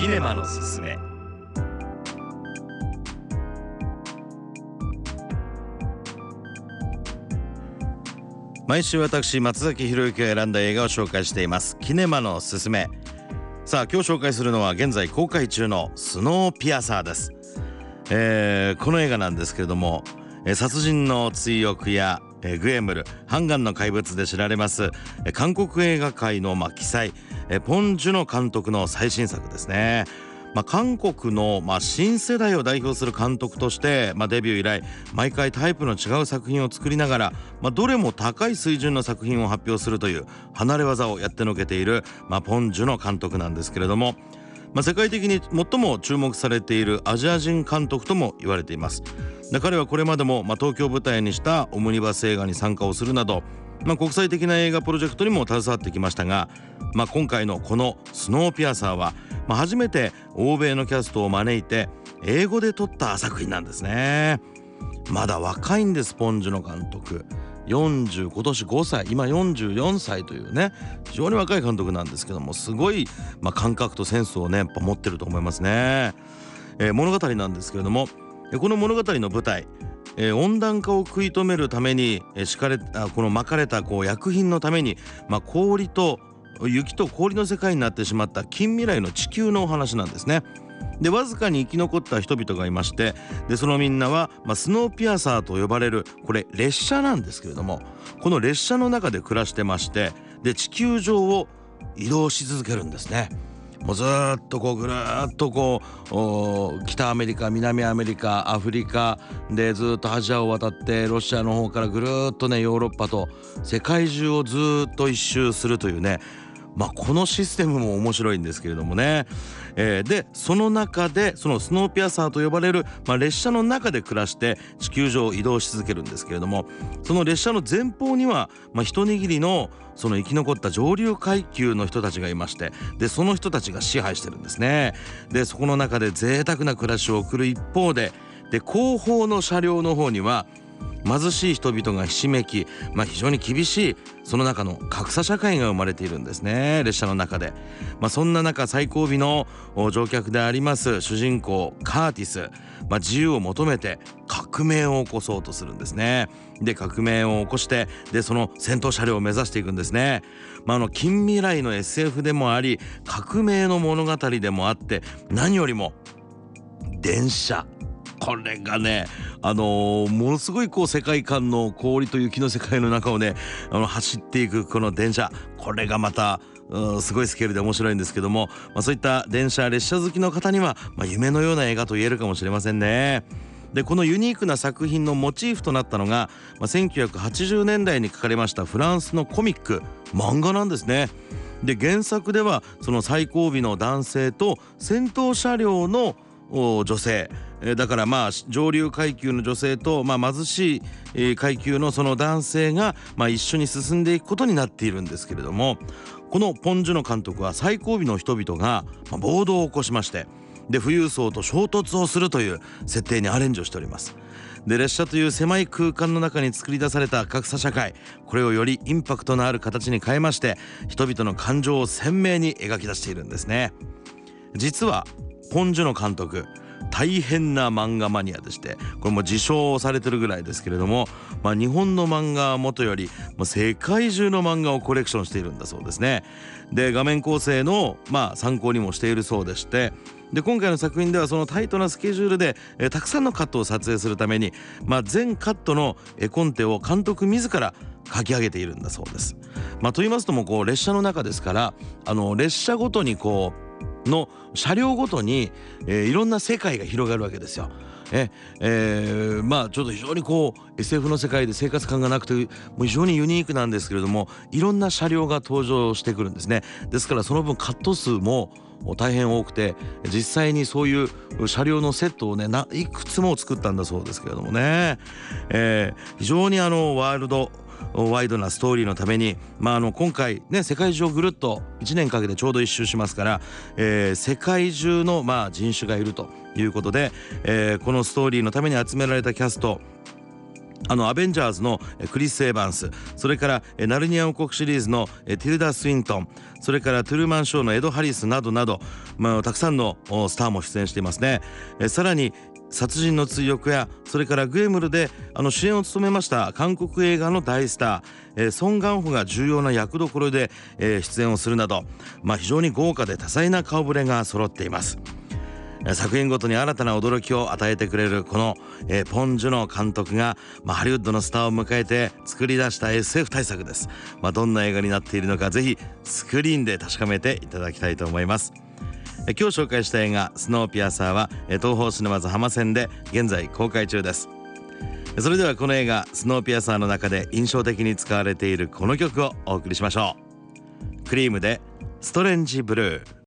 キネマのすすめ。毎週私松崎博之が選んだ映画を紹介していますキネマのすすめ。さあ今日紹介するのは現在公開中のスノーピアサーです。この映画なんですけれども、殺人の追憶やグエムル、ハンガンの怪物で知られます韓国映画界の奇才ポン・ジュノ監督の最新作ですね。韓国の新世代を代表する監督としてデビュー以来毎回タイプの違う作品を作りながらどれも高い水準の作品を発表するという離れ技をやってのけているポン・ジュノ監督なんですけれども、世界的に最も注目されているアジア人監督とも言われています。彼はこれまでも東京を舞台にしたオムニバス映画に参加をするなど国際的な映画プロジェクトにも携わってきましたが、今回のこのスノーピアサーは初めて欧米のキャストを招いて英語で撮った作品なんですね。まだ若いんです。ポン・ジュノ監督今年5歳、今44歳というね非常に若い監督なんですけども、すごい感覚とセンスをねやっぱ持ってると思いますね。物語なんですけれども、この物語の舞台、温暖化を食い止めるためにこの撒かれた薬品のために、雪と氷の世界になってしまった近未来の地球のお話なんですね。でわずかに生き残った人々がいまして、でそのみんなは、スノーピアサーと呼ばれるこれ列車なんですけれども、この列車の中で暮らしてまして、で地球上を移動し続けるんですね。もうずっとぐるっと北アメリカ、南アメリカ、アフリカでずっとアジアを渡ってロシアの方からぐるっとねヨーロッパと世界中をずっと一周するというね、このシステムも面白いんですけれどもね、でその中でそのスノーピアサーと呼ばれる、列車の中で暮らして地球上を移動し続けるんですけれども、その列車の前方には、一握りのその生き残った上流階級の人たちがいまして、でその人たちが支配してるんですね。でそこの中で贅沢な暮らしを送る一方で、後方の車両の方には貧しい人々がひしめき、非常に厳しいその中の格差社会が生まれているんですね、列車の中で。そんな中最後尾の乗客であります主人公カーティス、自由を求めて革命を起こそうとするんですね。で革命を起こして、でその先頭車両を目指していくんですね。近未来の SF でもあり革命の物語でもあって、何よりも電車、これがねものすごい世界観の氷と雪の世界の中をね走っていくこの電車、これがまたすごいスケールで面白いんですけども、そういった電車列車好きの方には、夢のような映画と言えるかもしれませんね。でこのユニークな作品のモチーフとなったのが、1980年代に書かれましたフランスのコミック漫画なんですね。で原作ではその最後尾の男性と先頭車両の女性だから上流階級の女性と貧しい階級のその男性が一緒に進んでいくことになっているんですけれども、このポン・ジュノ監督は最後尾の人々が暴動を起こしまして、で富裕層と衝突をするという設定にアレンジをしております。で列車という狭い空間の中に作り出された格差社会、これをよりインパクトのある形に変えまして、人々の感情を鮮明に描き出しているんですね。実はポン・ジュノ監督大変な漫画マニアでして、これも自称されてるぐらいですけれども、日本の漫画はもとより世界中の漫画をコレクションしているんだそうですね。で画面構成の参考にもしているそうでして、で今回の作品ではそのタイトなスケジュールでたくさんのカットを撮影するために、全カットの絵コンテを監督自ら書き上げているんだそうです。と言いますとも列車の中ですから、列車ごとにの車両ごとに、いろんな世界が広がるわけですよ。ちょっと非常にSF の世界で生活感がなくてもう非常にユニークなんですけれども、いろんな車両が登場してくるんですね。ですからその分カット数も大変多くて、実際にそういう車両のセットをねいくつも作ったんだそうですけれどもね、非常にワールドワイドなストーリーのために、今回ね世界中をぐるっと1年かけてちょうど一周しますから、世界中の人種がいるということで、このストーリーのために集められたキャストアベンジャーズのクリス・エヴァンス、それからナルニア王国シリーズのティルダ・スウィントン、それからトゥルーマンショーのエド・ハリスなどなど、たくさんのスターも出演していますね。さらに殺人の追憶や、それからグエムルで主演を務めました韓国映画の大スター、ソン・ガンホが重要な役どころで、出演をするなど、非常に豪華で多彩な顔ぶれが揃っています。作品ごとに新たな驚きを与えてくれるこの、ポン・ジュノ監督が、ハリウッドのスターを迎えて作り出した SF 大作です。どんな映画になっているのか、ぜひスクリーンで確かめていただきたいと思います。今日紹介した映画スノーピアサーは東宝シネマズ浜線で現在公開中です。それではこの映画スノーピアサーの中で印象的に使われているこの曲をお送りしましょう。クリームでストレンジブルー。